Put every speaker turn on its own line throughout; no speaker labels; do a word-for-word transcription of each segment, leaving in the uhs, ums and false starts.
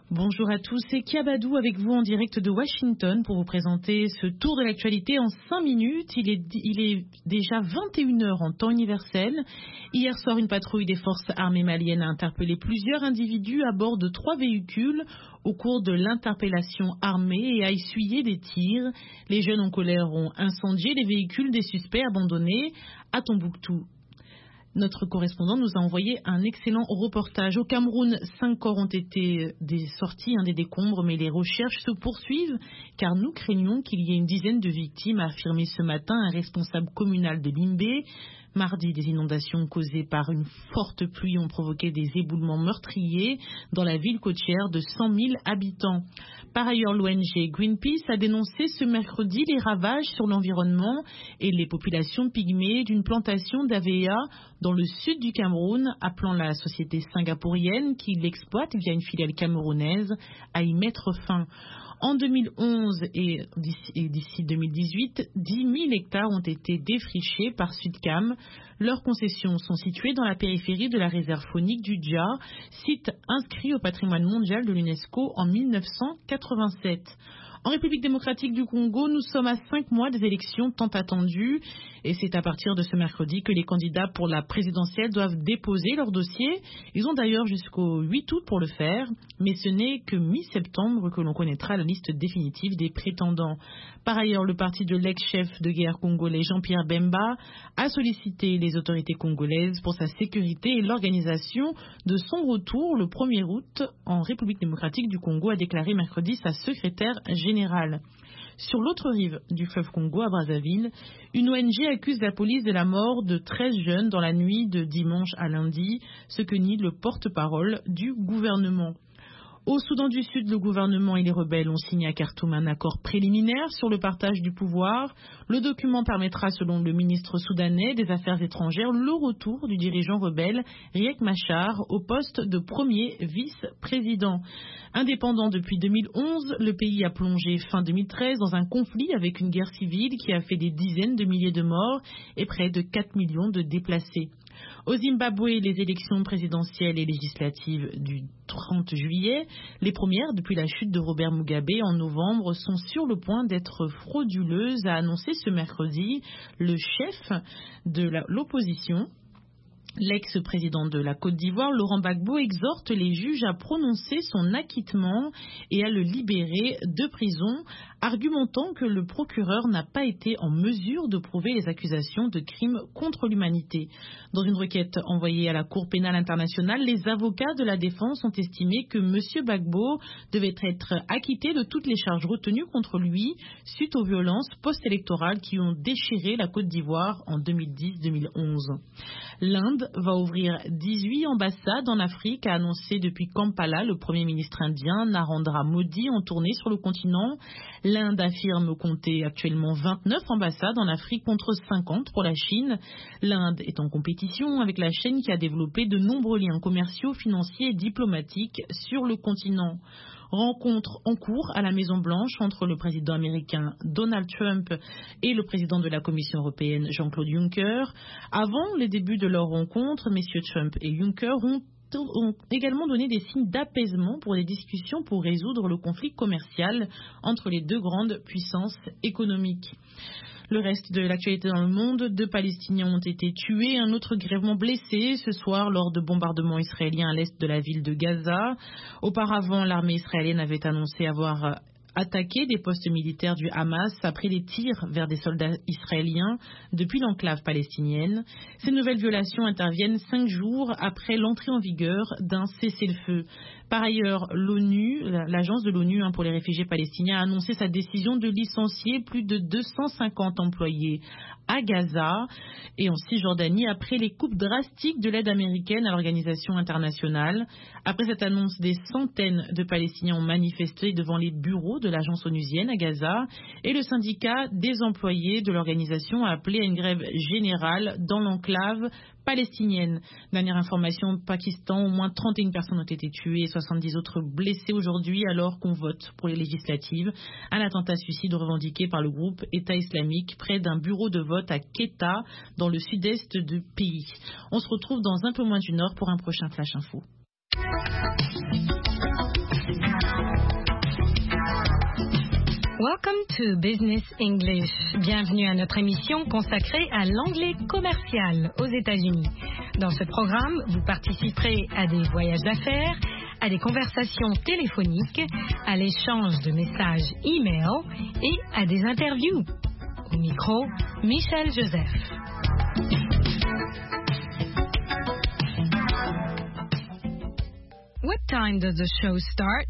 Bonjour à tous, c'est Kiabadou avec vous en direct de Washington pour vous présenter ce tour de l'actualité en cinq minutes. Il est, il est déjà vingt et une heures en temps universel. Hier soir, une patrouille des forces armées maliennes a interpellé plusieurs individus à bord de trois véhicules au cours de l'interpellation armée et a essuyé des tirs. Les jeunes en colère ont incendié les véhicules des suspects abandonnés à Tombouctou. Notre correspondant nous a envoyé un excellent reportage. Au Cameroun, cinq corps ont été des sortis, hein, des décombres, mais les recherches se poursuivent car nous craignons qu'il y ait une dizaine de victimes, a affirmé ce matin un responsable communal de Limbé. Mardi, des inondations causées par une forte pluie ont provoqué des éboulements meurtriers dans la ville côtière de cent mille habitants. Par ailleurs, l'O N G Greenpeace a dénoncé ce mercredi les ravages sur l'environnement et les populations pygmées d'une plantation d'A V A dans le sud du Cameroun, appelant la société singapourienne qui l'exploite via une filiale camerounaise à y mettre fin. En deux mille onze et d'ici deux mille dix-huit, dix mille hectares ont été défrichés par Sudcam. Leurs concessions sont situées dans la périphérie de la réserve faunique du Dja, site inscrit au patrimoine mondial de l'UNESCO en mille neuf cent quatre-vingt-sept. En République démocratique du Congo, nous sommes à cinq mois des élections tant attendues et c'est à partir de ce mercredi que les candidats pour la présidentielle doivent déposer leur dossier. Ils ont d'ailleurs jusqu'au huit août pour le faire, mais ce n'est que mi-septembre que l'on connaîtra la liste définitive des prétendants. Par ailleurs, le parti de l'ex-chef de guerre congolais Jean-Pierre Bemba a sollicité les autorités congolaises pour sa sécurité et l'organisation de son retour le premier août en République démocratique du Congo, a déclaré mercredi sa secrétaire générale. Sur l'autre rive du fleuve Congo, à Brazzaville, une O N G accuse la police de la mort de treize jeunes dans la nuit de dimanche à lundi, ce que nie le porte-parole du gouvernement. Au Soudan du Sud, le gouvernement et les rebelles ont signé à Khartoum un accord préliminaire sur le partage du pouvoir. Le document permettra, selon le ministre soudanais des Affaires étrangères, le retour du dirigeant rebelle Riek Machar au poste de premier vice-président. Indépendant depuis deux mille onze, le pays a plongé fin deux mille treize dans un conflit avec une guerre civile qui a fait des dizaines de milliers de morts et près de quatre millions de déplacés. Au Zimbabwe, les élections présidentielles et législatives du trente juillet, les premières depuis la chute de Robert Mugabe en novembre, sont sur le point d'être frauduleuses, a annoncé ce mercredi le chef de l'opposition. L'ex-président de la Côte d'Ivoire, Laurent Gbagbo, exhorte les juges à prononcer son acquittement et à le libérer de prison, argumentant que le procureur n'a pas été en mesure de prouver les accusations de crimes contre l'humanité. Dans une requête envoyée à la Cour pénale internationale, les avocats de la défense ont estimé que M. Gbagbo devait être acquitté de toutes les charges retenues contre lui suite aux violences post-électorales qui ont déchiré la Côte d'Ivoire en deux mille dix deux mille onze. L'Inde va ouvrir dix-huit ambassades en Afrique, a annoncé depuis Kampala le Premier ministre indien Narendra Modi en tournée sur le continent. L'Inde affirme compter actuellement vingt-neuf ambassades en Afrique contre cinquante pour la Chine. L'Inde est en compétition avec la Chine qui a développé de nombreux liens commerciaux, financiers et diplomatiques sur le continent. Rencontre en cours à la Maison-Blanche entre le président américain Donald Trump et le président de la Commission européenne Jean-Claude Juncker. Avant les débuts de leur rencontre, messieurs Trump et Juncker ont ont également donné des signes d'apaisement pour les discussions pour résoudre le conflit commercial entre les deux grandes puissances économiques. Le reste de l'actualité dans le monde, deux Palestiniens ont été tués, un autre grièvement blessé ce soir lors de bombardements israéliens à l'est de la ville de Gaza. Auparavant, l'armée israélienne avait annoncé avoir attaqué des postes militaires du Hamas après des tirs vers des soldats israéliens depuis l'enclave palestinienne. Ces nouvelles violations interviennent cinq jours après l'entrée en vigueur d'un cessez-le-feu. Par ailleurs, l'ONU, l'agence de l'ONU pour les réfugiés palestiniens, a annoncé sa décision de licencier plus de deux cent cinquante employés à Gaza et en Cisjordanie après les coupes drastiques de l'aide américaine à l'organisation internationale. Après cette annonce, des centaines de Palestiniens ont manifesté devant les bureaux de l'agence onusienne à Gaza et le syndicat des employés de l'organisation a appelé à une grève générale dans l'enclave palestinienne. Dernière information, au Pakistan, au moins trente et une personnes ont été tuées et soixante-dix autres blessées aujourd'hui alors qu'on vote pour les législatives. Un attentat suicide revendiqué par le groupe État islamique près d'un bureau de vote à Quetta, dans le sud-est du pays. On se retrouve dans un peu moins d'une heure pour un prochain Flash Info.
Welcome to Business English. Bienvenue à notre émission consacrée à l'anglais commercial aux États-Unis. Dans ce programme, vous participerez à des voyages d'affaires, à des conversations téléphoniques, à l'échange de messages e-mail et à des interviews. Au micro, Michel Joseph. What time does the show start?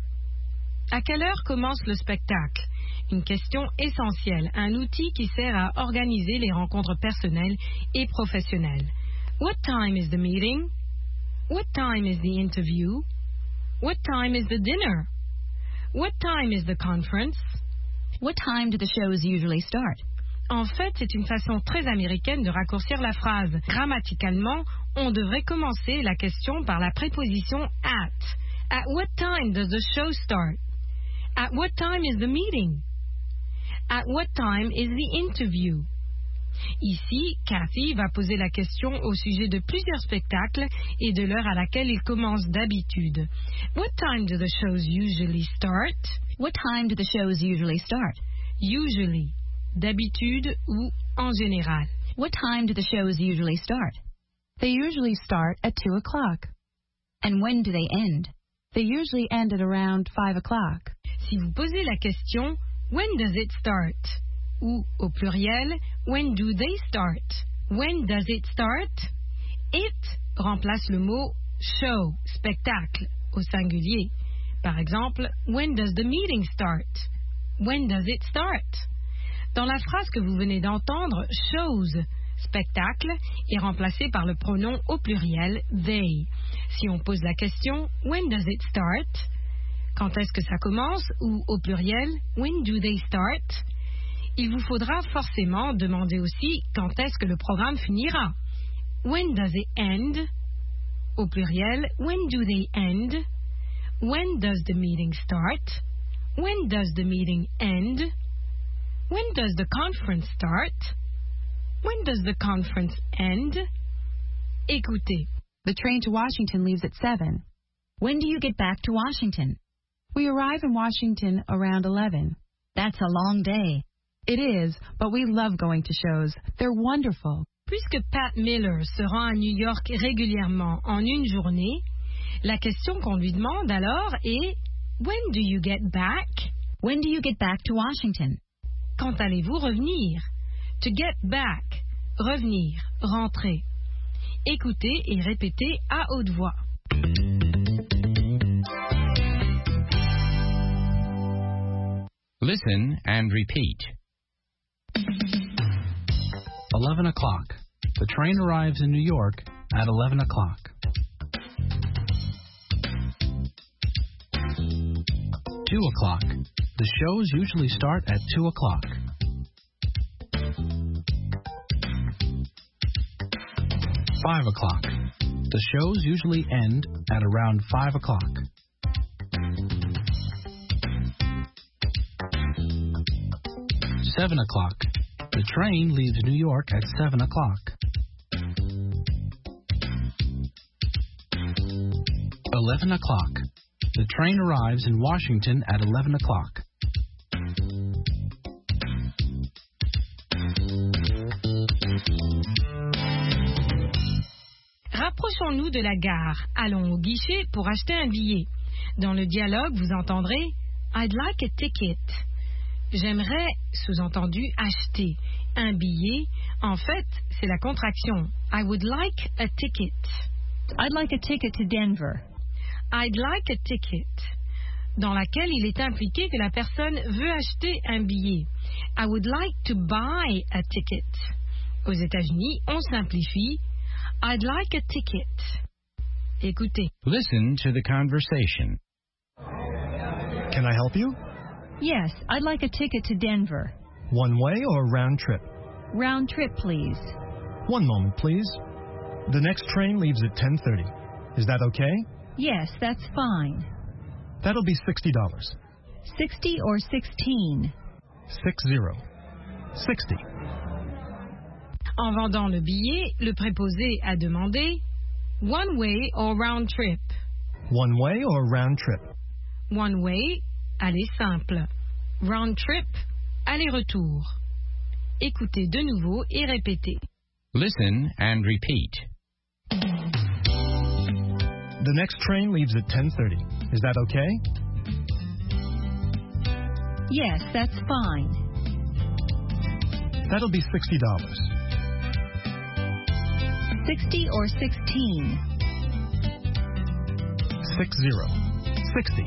À quelle heure commence le spectacle? Une question essentielle, un outil qui sert à organiser les rencontres personnelles et professionnelles. What time is the meeting? What time is the interview? What time is the dinner? What time is the conference?
What time do the shows usually start?
En fait, c'est une façon très américaine de raccourcir la phrase. Grammaticalement, on devrait commencer la question par la préposition at. At what time does the show start? At what time is the meeting? At what time is the interview? Ici, Cathy va poser la question au sujet de plusieurs spectacles et de l'heure à laquelle ils commencent d'habitude. What time do the shows usually start?
What time do the shows usually start?
Usually, d'habitude ou en général.
What time do the shows usually start?
They usually start at two o'clock.
And when do they end?
They usually end at around five o'clock.
Si vous posez la question, when does it start? Ou, au pluriel, when do they start? When does it start? It remplace le mot show, spectacle, au singulier. Par exemple, when does the meeting start? When does it start? Dans la phrase que vous venez d'entendre, shows, spectacle, est remplacé par le pronom au pluriel they. Si on pose la question, when does it start? Quand est-ce que ça commence? Ou au pluriel, when do they start? Il vous faudra forcément demander aussi quand est-ce que le programme finira. When does it end? Au pluriel, when do they end? When does the meeting start? When does the meeting end? When does the conference start? When does the conference end? Écoutez.
The train to Washington leaves at seven.
When do you get back to Washington?
We arrive in Washington around eleven.
That's a long day.
It is, but we love going to shows. They're wonderful.
Puisque Pat Miller se rend à New York régulièrement en une journée, la question qu'on lui demande alors est When do you get back?
When do you get back to Washington?
Quand allez-vous revenir? To get back, revenir, rentrer. Écoutez et répétez à haute voix.
Listen and repeat.
eleven o'clock. The train arrives in New York at eleven o'clock. two o'clock. The shows usually start at two o'clock. five o'clock. The shows usually end at around five o'clock. seven o'clock. The train leaves New York at seven o'clock. eleven o'clock. The train arrives in Washington at eleven o'clock.
Rapprochons-nous de la gare. Allons au guichet pour acheter un billet. Dans le dialogue, vous entendrez I'd like a ticket. J'aimerais, sous-entendu, acheter un billet. En fait, c'est la contraction. I would like a ticket.
I'd like a ticket to Denver.
I'd like a ticket, dans laquelle il est impliqué que la personne veut acheter un billet. I would like to buy a ticket. Aux États-Unis, on simplifie. I'd like a ticket. Écoutez.
Listen to the conversation.
Can I help you?
Yes, I'd like a ticket to Denver.
One way or round trip?
Round trip, please.
One moment, please. The next train leaves at ten thirty. Is that okay?
Yes, that's fine.
That'll be sixty dollars.
Sixty or sixteen?
Six zero. Sixty.
En vendant le billet, le préposé a demandé one way or round trip.
One way or round trip?
One way, aller simple. round trip, aller-retour. Écoutez de nouveau et répétez.
Listen and repeat.
The next train leaves at ten thirty. Is that okay?
Yes, that's fine.
That'll be sixty dollars.
Sixty or sixteen?
Six zero. Sixty.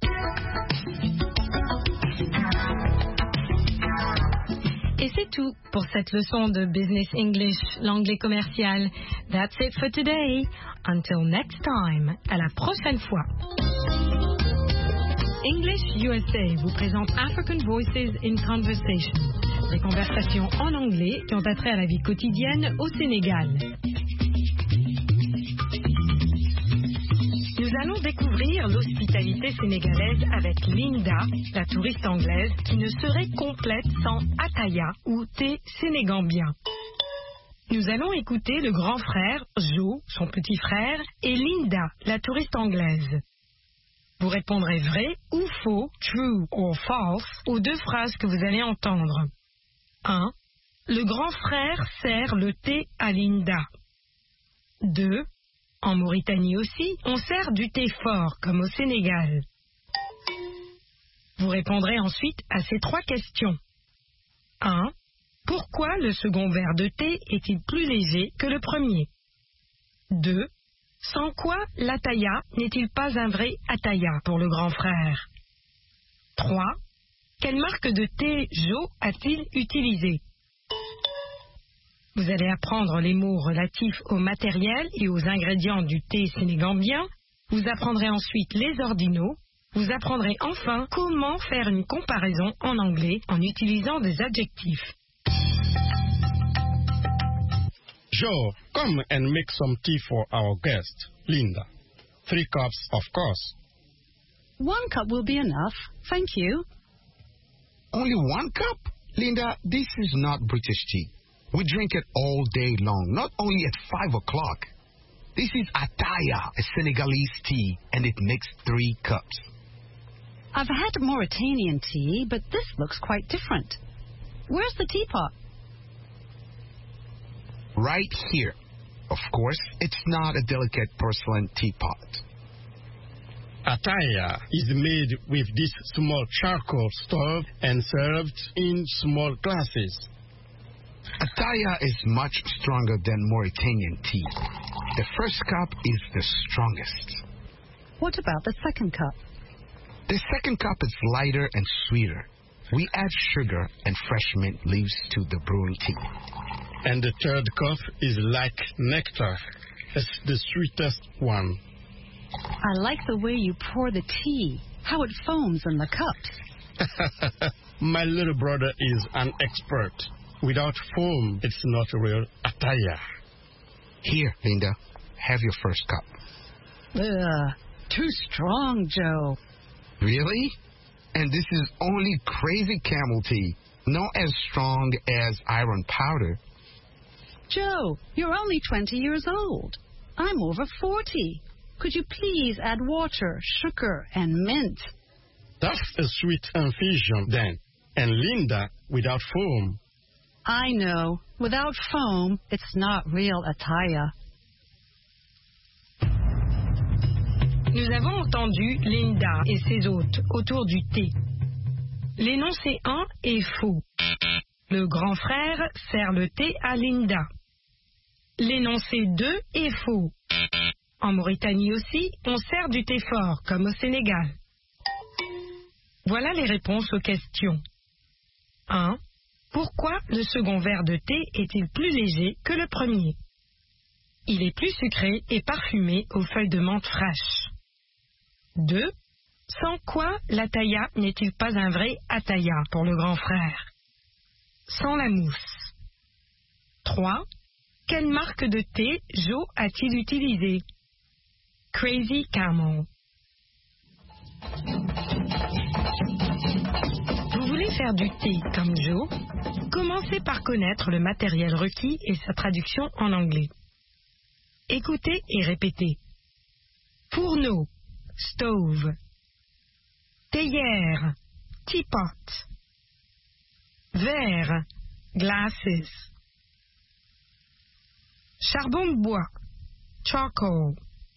Et c'est tout pour cette leçon de Business English, l'anglais commercial. That's it for today. Until next time. À la prochaine fois. English U S A vous présente African Voices in Conversation. Des conversations en anglais qui ont attrait à la vie quotidienne au Sénégal. Nous allons découvrir l'hospitalité sénégalaise avec Linda, la touriste anglaise, qui ne serait complète sans ataya ou thé sénégambien. Nous allons écouter le grand frère, Joe, son petit frère, et Linda, la touriste anglaise. Vous répondrez vrai ou faux, true or false, aux deux phrases que vous allez entendre. un. Le grand frère sert le thé à Linda. deux. En Mauritanie aussi, on sert du thé fort, comme au Sénégal. Vous répondrez ensuite à ces trois questions. un. Pourquoi le second verre de thé est-il plus léger que le premier? deux. Sans quoi l'ataya n'est-il pas un vrai ataya pour le grand frère? trois. Quelle marque de thé Joe a-t-il utilisé? Vous allez apprendre les mots relatifs au matériel et aux ingrédients du thé sénégambien. Vous apprendrez ensuite les ordinaux. Vous apprendrez enfin comment faire une comparaison en anglais en utilisant des adjectifs.
Joe, come and make some tea for our guest, Linda. Three cups, of course.
One cup will be enough. Thank you.
Only one cup? Linda, this is not British tea. We drink it all day long, not only at five o'clock. This is ataya, a Senegalese tea, and it makes three cups.
I've had Mauritanian tea, but this looks quite different. Where's the teapot?
Right here. Of course, it's not a delicate porcelain teapot.
Ataya is made with this small charcoal stove and served in small glasses.
Ataya is much stronger than Mauritanian tea. The first cup is the strongest.
What about the second cup?
The second cup is lighter and sweeter. We add sugar and fresh mint leaves to the brewing tea.
And the third cup is like nectar. It's the sweetest one.
I like the way you pour the tea, how it foams in the cups.
My little brother is an expert. Without foam, it's not real ataya.
Here, Linda, have your first cup.
Ugh, too strong, Joe.
Really? And this is only crazy camel tea, not as strong as iron powder.
Joe, you're only twenty years old. I'm over forty. Could you please add water, sugar, and mint?
That's a sweet infusion, then. And Linda, without foam.
I know. Without foam, it's not real ataya.
Nous avons entendu Linda et ses hôtes autour du thé. L'énoncé un est faux. Le grand frère sert le thé à Linda. L'énoncé deux est faux. En Mauritanie aussi, on sert du thé fort, comme au Sénégal. Voilà les réponses aux questions. un. Pourquoi le second verre de thé est-il plus léger que le premier? Il est plus sucré et parfumé aux feuilles de menthe fraîches. deux. Sans quoi l'ataya n'est-il pas un vrai ataya pour le grand frère? Sans la mousse. trois. Quelle marque de thé Joe a-t-il utilisé? Crazy Camel. Vous voulez faire du thé comme Joe? Commencez par connaître le matériel requis et sa traduction en anglais. Écoutez et répétez. Fourneau, stove. Théière, teapot. Verre, glasses. Charbon de bois, charcoal.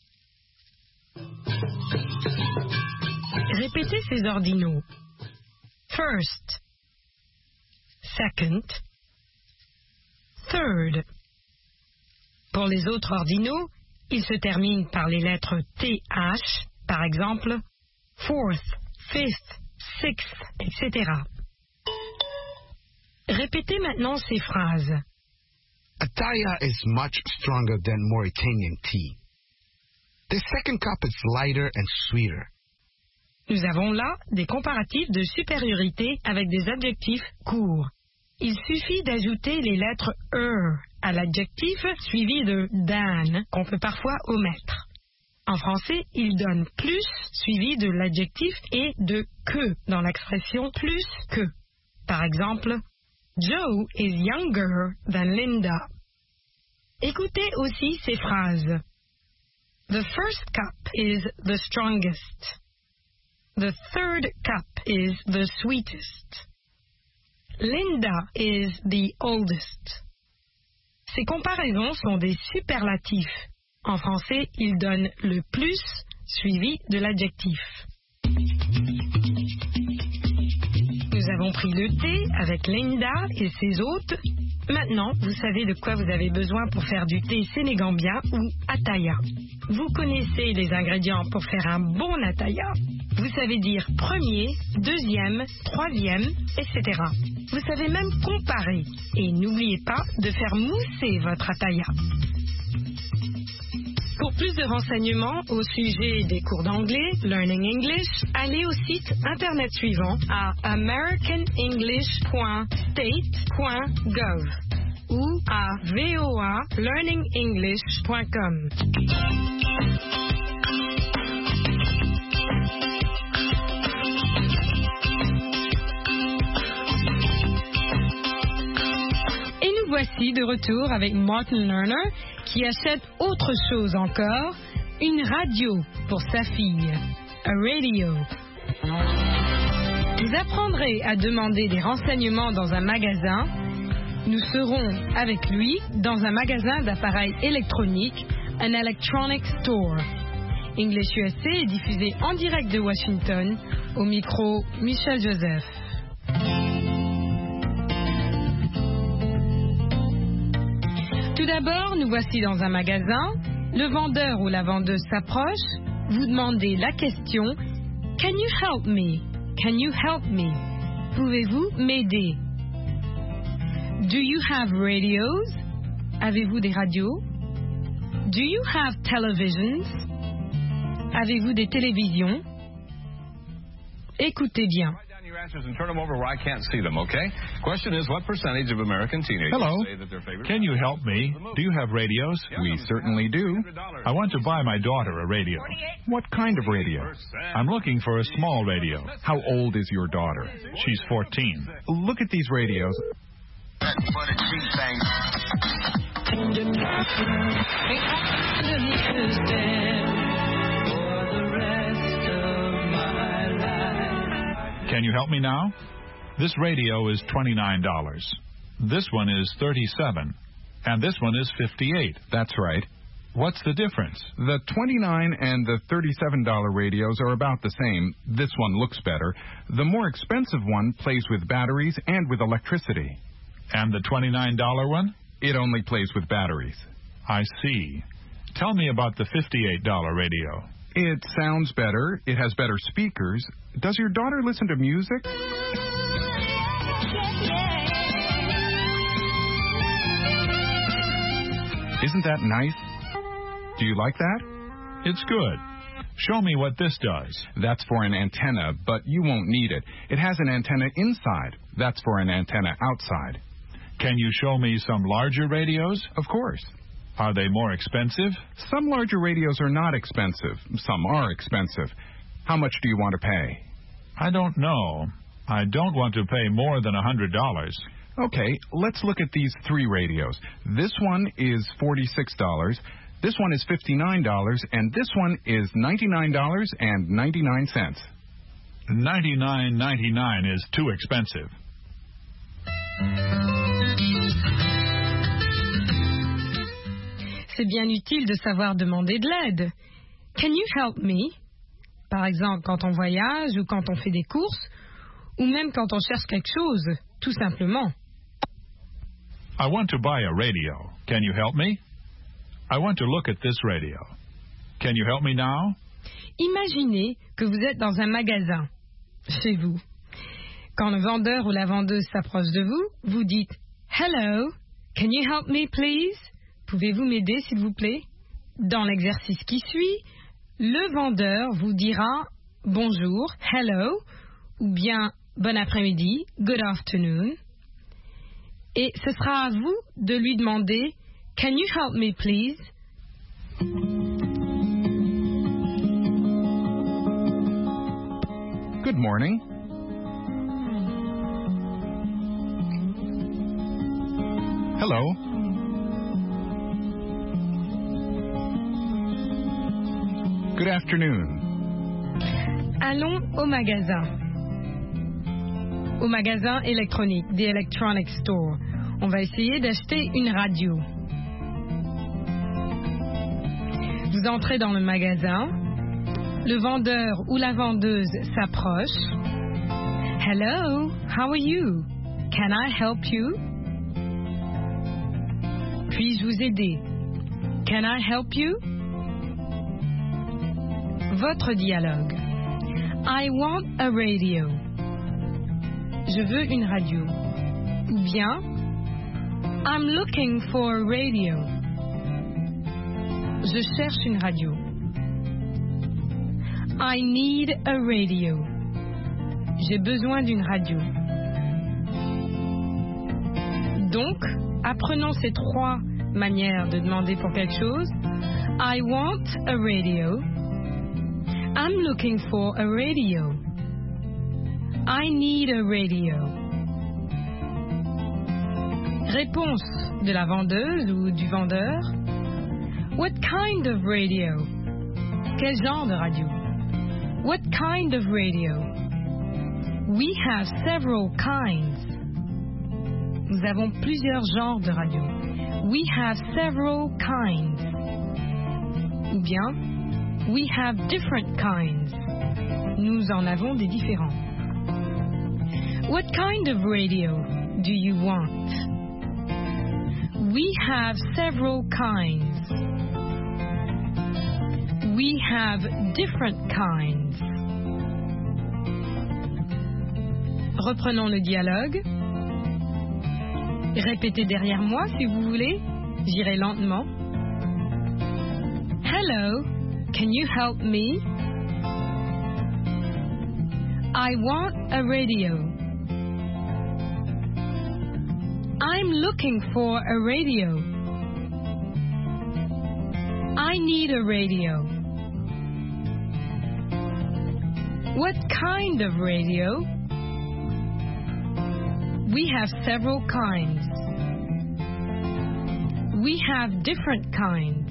Répétez ces ordinaux. First, second, third. Pour les autres ordinaux, ils se terminent par les lettres T H, par exemple, fourth, fifth, sixth, et cetera. Répétez maintenant ces phrases.
Ataya is much stronger than Mauritanian tea. The second cup is lighter and sweeter.
Nous avons là des comparatifs de supériorité avec des adjectifs courts. Il suffit d'ajouter les lettres er à l'adjectif suivi de dan, qu'on peut parfois omettre. En français, il donne plus suivi de l'adjectif et de que dans l'expression plus que. Par exemple, Joe is younger than Linda. Écoutez aussi ces phrases. The first cup is the strongest. The third cup is the sweetest. Linda is the oldest. Ces comparaisons sont des superlatifs. En français, ils donnent le plus suivi de l'adjectif. Nous avons pris le thé avec Linda et ses hôtes. Maintenant, vous savez de quoi vous avez besoin pour faire du thé sénégambien ou ataya. Vous connaissez les ingrédients pour faire un bon ataya. Vous savez dire premier, deuxième, troisième, et cetera. Vous savez même comparer. Et n'oubliez pas de faire mousser votre ataya. Pour plus de renseignements au sujet des cours d'anglais, Learning English, allez au site internet suivant à american english point state point gov ou à v o a learning english point com. Et nous voici de retour avec Martin Lerner, qui achète autre chose encore, une radio pour sa fille, a radio. Vous apprendrez à demander des renseignements dans un magasin. Nous serons avec lui dans un magasin d'appareils électroniques, un electronic store. English U S A est diffusé en direct de Washington, au micro Michel Joseph. Tout d'abord, nous voici dans un magasin. Le vendeur ou la vendeuse s'approche. Vous demandez la question « Can you help me? Can you help me? Pouvez-vous m'aider? Do you have radios? Avez-vous des radios? Do you have televisions? Avez-vous des télévisions? Écoutez bien.
Answers and turn them over where I can't see them, okay? Question is, what percentage of American teenagers
Hello.
say that their favorite...
Can you help me? Do you have radios?
We
certainly do. I want to buy my daughter a radio. What kind of radio? I'm looking for a small radio.
How old is your daughter?
She's fourteen. Look at these radios. Can you help me now? This radio is twenty-nine dollars. This one is thirty-seven dollars. And this one is fifty-eight dollars.
That's right.
What's the difference?
The twenty-nine dollars and the thirty-seven dollars radios are about the same. This one looks better. The more expensive one plays with batteries and with electricity.
And the twenty-nine dollars one?
It only plays with batteries.
I see. Tell me about the fifty-eight dollars radio.
It sounds better. It has better speakers. Does your daughter listen to music? Isn't that nice? Do you like that?
It's good. Show me what this does.
That's for an antenna, but you won't need it. It has an antenna inside. That's for an antenna outside.
Can you show me some larger radios?
Of course.
Are they more expensive?
Some larger radios are not expensive. Some are expensive. How much do you want to pay?
I don't know. I don't want to pay more than one hundred dollars.
Okay, let's look at these three radios. This one is forty-six dollars, this one is fifty-nine dollars, and this one is ninety-nine dollars and ninety-nine cents.
ninety-nine ninety-nine is too expensive.
C'est bien utile de savoir demander de l'aide. Can you help me? Par exemple, quand on voyage ou quand on fait des courses, ou même quand on cherche quelque chose, tout simplement.
I want to buy a radio. Can you help me? I want to look at this radio. Can you help me now?
Imaginez que vous êtes dans un magasin, chez vous. Quand le vendeur ou la vendeuse s'approche de vous, vous dites « Hello, can you help me please? Pouvez-vous m'aider s'il vous plaît ?» Dans l'exercice qui suit, le vendeur vous dira « Bonjour, hello » ou bien « Bon après-midi, good afternoon ». Et ce sera à vous de lui demander « Can you help me please? »
Good morning. Hello. Good afternoon.
Allons au magasin. Au magasin électronique, the electronic store. On va essayer d'acheter une radio. Vous entrez dans le magasin. Le vendeur ou la vendeuse s'approche. Hello, how are you? Can I help you? Puis-je vous aider? Can I help you? Votre dialogue. I want a radio. Je veux une radio. Ou bien, I'm looking for a radio. Je cherche une radio. I need a radio. J'ai besoin d'une radio. Donc, apprenons ces trois manières de demander pour quelque chose. I want a radio. I'm looking for a radio. I need a radio. Réponse de la vendeuse ou du vendeur. What kind of radio? Quel genre de radio? What kind of radio? We have several kinds. Nous avons plusieurs genres de radio. We have several kinds. Ou bien, we have different kinds. Nous en avons des différents. What kind of radio do you want? We have several kinds. We have different kinds. Reprenons le dialogue. Répétez derrière moi si vous voulez. J'irai lentement. Hello, can you help me? I want a radio. I'm looking for a radio. I need a radio. What kind of radio? We have several kinds. We have different kinds.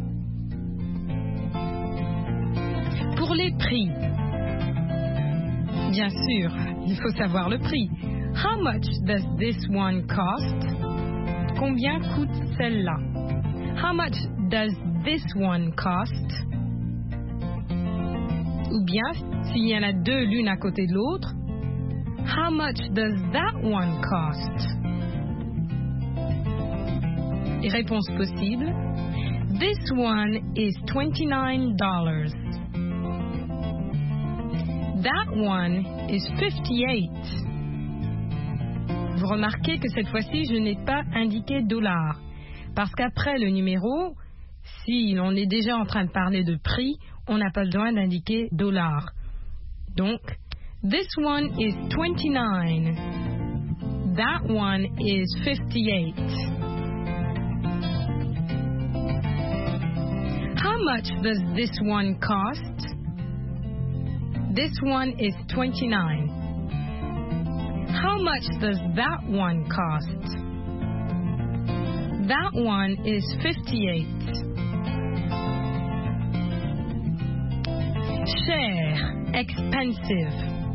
Pour les prix. Bien sûr, il faut savoir le prix. How much does this one cost? Combien coûte celle-là? How much does this one cost? Ou bien, s'il y en a deux l'une à côté de l'autre, how much does that one cost? Et réponse possible, this one is twenty-nine dollars. That one is fifty-eight. Vous remarquez que cette fois-ci, je n'ai pas indiqué dollar. Parce qu'après le numéro, si on est déjà en train de parler de prix, on n'a pas besoin d'indiquer dollar. Donc, this one is twenty-nine. That one is fifty-eight. How much does this one cost? This one is twenty-nine. How much does that one cost? That one is fifty-eight. Cher, expensive.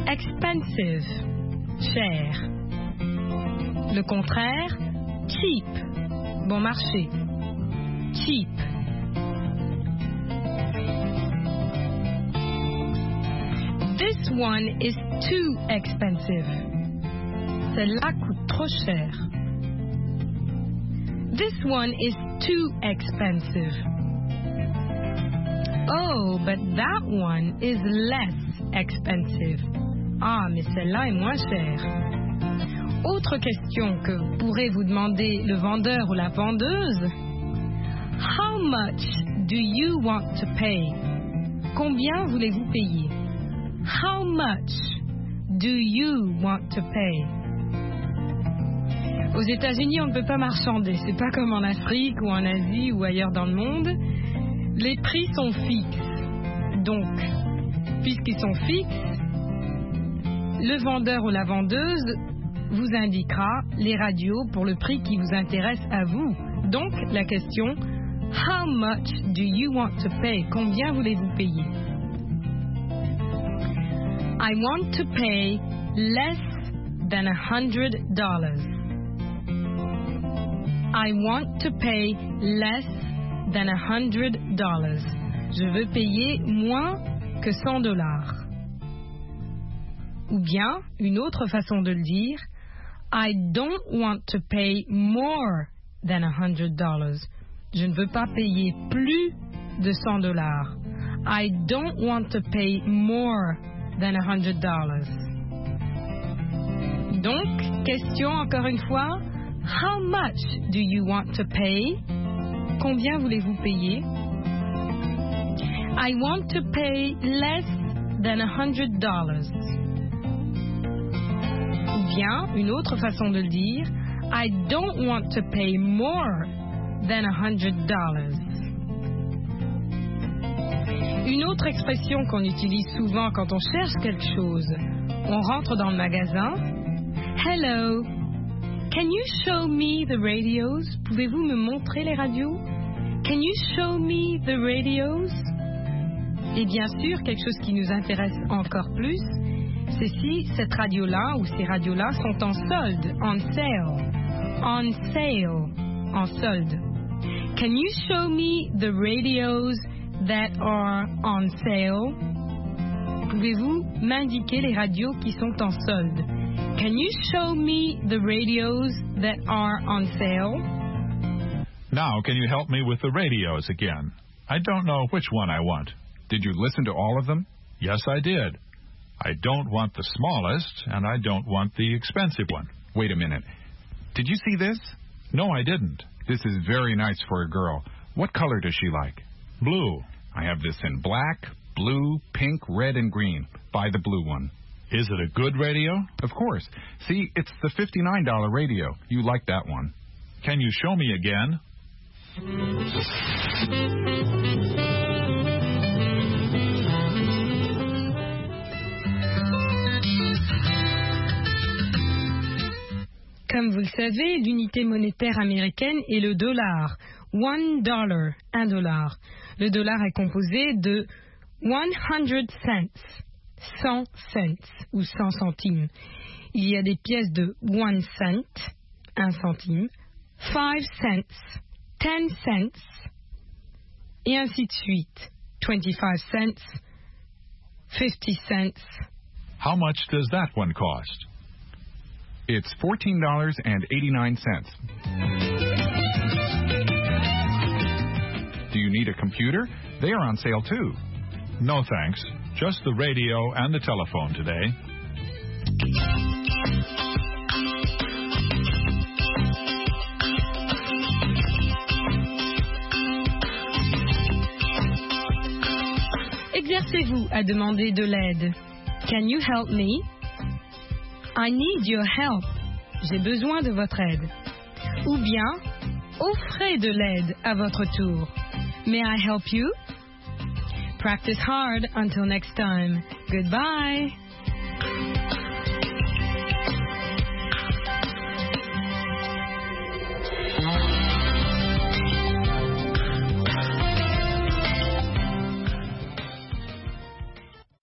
expensive, cher. Le contraire, cheap, bon marché. Cheap. This one is too expensive. Celle-là coûte trop cher. This one is too expensive. Oh, but that one is less expensive. Ah, mais celle-là est moins chère. Autre question que pourrait vous demander le vendeur ou la vendeuse. How much do you want to pay? Combien voulez-vous payer? How much do you want to pay? Aux États-Unis, on ne peut pas marchander. C'est pas comme en Afrique ou en Asie ou ailleurs dans le monde. Les prix sont fixes. Donc, puisqu'ils sont fixes, le vendeur ou la vendeuse vous indiquera les radios pour le prix qui vous intéresse à vous. Donc, la question, how much do you want to pay? Combien voulez-vous payer? I want to pay less than a hundred dollars. I want to pay less than a hundred dollars. Je veux payer moins que cent dollars. Ou bien, une autre façon de le dire, I don't want to pay more than a hundred dollars. Je ne veux pas payer plus de cent dollars. I don't want to pay more than a hundred dollars. Donc, question encore une fois, how much do you want to pay? Combien voulez-vous payer? I want to pay less than a hundred dollars. Ou bien, une autre façon de le dire, I don't want to pay more than a hundred dollars. Une autre expression qu'on utilise souvent quand on cherche quelque chose, on rentre dans le magasin. Hello, can you show me the radios? Pouvez-vous me montrer les radios? Can you show me the radios? Et bien sûr, quelque chose qui nous intéresse encore plus, c'est si cette radio-là ou ces radios-là sont en solde, on sale, on sale, en solde. Can you show me the radios that are on sale? Pouvez-vous m'indiquer les radios qui sont en solde? Can you show me the radios that are on sale?
Now, can you help me with the radios again? I don't know which one I want.
Did you listen to all of them?
Yes, I did. I don't want the smallest, and I don't want the expensive one.
Wait a minute. Did you see this?
No, I didn't.
This is very nice for a girl. What color does she like?
Blue.
I have this in black, blue, pink, red, and green. Buy the blue one.
Is it a good radio?
Of course. See, it's the fifty-nine dollar radio. You like that one.
Can you show me again?
Comme vous le savez, l'unité monétaire américaine est le dollar. One dollar, un dollar. Le dollar est composé de one hundred cents, cent cents ou cent centimes. Il y a des pièces de one cent, un centime, five cents, ten cents, et ainsi de suite. twenty-five cents, fifty cents.
How much does that one cost?
It's fourteen dollars and eighty-nine cents. Do you need a computer? They are on sale too.
No, thanks. Just the radio and the telephone today.
Exercez-vous à demander de l'aide. Can you help me? I need your help. J'ai besoin de votre aide. Ou bien, offrez de l'aide à votre tour. May I help you? Practice hard until next time. Goodbye.